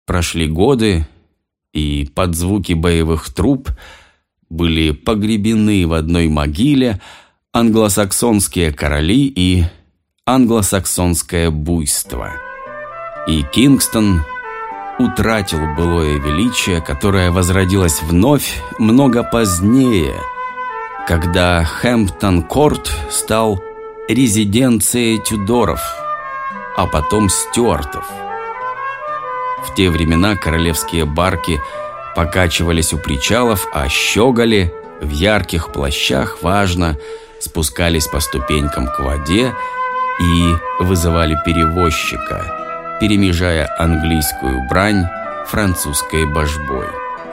Прошли годы, и под звуки боевых труб были погребены в одной могиле англосаксонские короли и англосаксонское буйство. И Кингстон утратил былое величие, которое возродилось вновь много позднее, когда Хэмптон-Корт стал резиденцией Тюдоров, а потом Стюартов. В те времена королевские барки покачивались у причалов, а щеголи в ярких плащах важно спускались по ступенькам к воде и вызывали перевозчика, перемежая английскую брань французской божбой.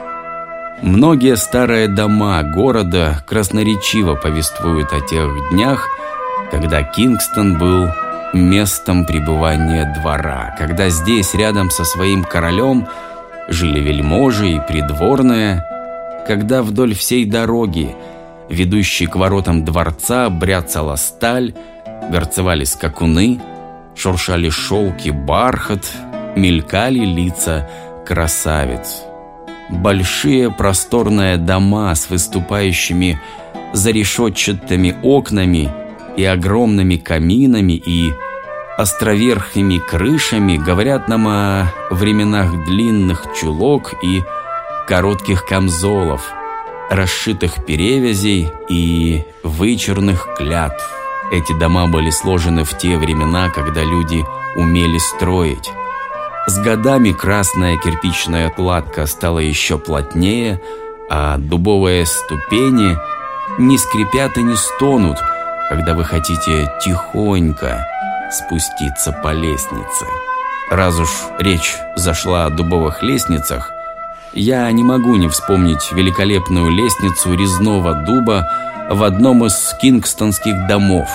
Многие старые дома города красноречиво повествуют о тех днях, когда Кингстон был местом пребывания двора, когда здесь рядом со своим королем жили вельможи и придворные, когда вдоль всей дороги, ведущей к воротам дворца, бряцала сталь, горцевали скакуны, шуршали шелки, бархат, мелькали лица красавиц. Большие просторные дома с выступающими зарешетчатыми окнами и огромными каминами и островерхими крышами говорят нам о временах длинных чулок и коротких камзолов, расшитых перевязей и вычурных клятв. Эти дома были сложены в те времена, когда люди умели строить. С годами красная кирпичная кладка стала еще плотнее, а дубовые ступени не скрипят и не стонут, когда вы хотите тихонько спуститься по лестнице. Раз уж речь зашла о дубовых лестницах, я не могу не вспомнить великолепную лестницу резного дуба в одном из кингстонских домов.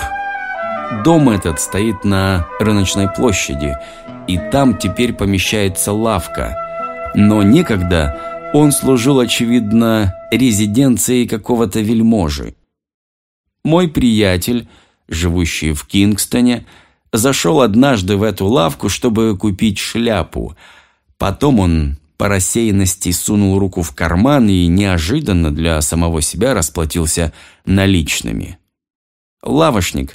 Дом этот стоит на рыночной площади, и там теперь помещается лавка. Но некогда он служил, очевидно, резиденцией какого-то вельможи. Мой приятель, живущий в Кингстоне, зашел однажды в эту лавку, чтобы купить шляпу. Потом он по рассеянности сунул руку в карман и неожиданно для самого себя расплатился наличными. Лавочник,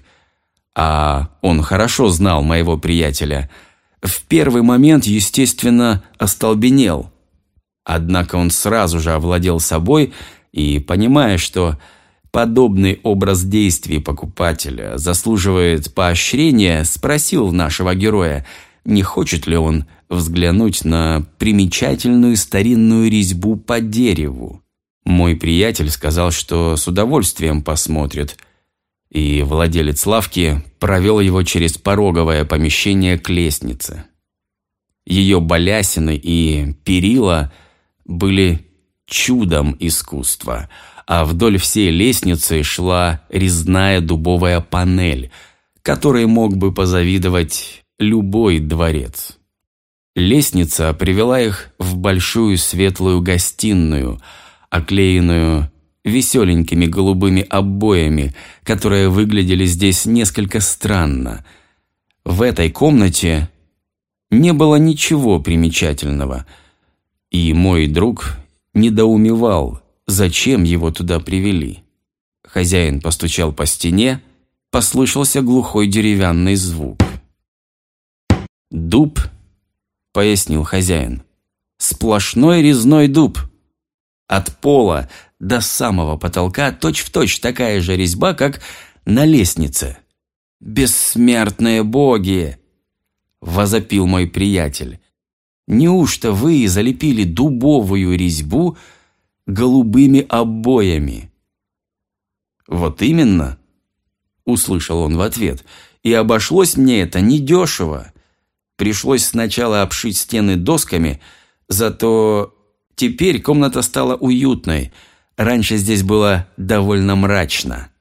а он хорошо знал моего приятеля, в первый момент, естественно, остолбенел. Однако он сразу же овладел собой и, понимая, что подобный образ действий покупателя заслуживает поощрения, спросил нашего героя, не хочет ли он взглянуть на примечательную старинную резьбу по дереву. Мой приятель сказал, что с удовольствием посмотрит, и владелец лавки провел его через пороговое помещение к лестнице. Ее балясины и перила были чудом искусства, а вдоль всей лестницы шла резная дубовая панель, которой мог бы позавидовать любой дворец. Лестница привела их в большую светлую гостиную, оклеенную веселенькими голубыми обоями, которые выглядели здесь несколько странно. В этой комнате не было ничего примечательного, и мой друг недоумевал, зачем его туда привели. Хозяин постучал по стене, послышался глухой деревянный звук. «Дуб», — пояснил хозяин, — «сплошной резной дуб. От пола до самого потолка точь-в-точь такая же резьба, как на лестнице». «Бессмертные боги!» — возопил мой приятель. «Неужто вы залепили дубовую резьбу голубыми обоями?» «Вот именно», — услышал он в ответ, — «и обошлось мне это недешево. Пришлось сначала обшить стены досками, зато теперь комната стала уютной. Раньше здесь было довольно мрачно».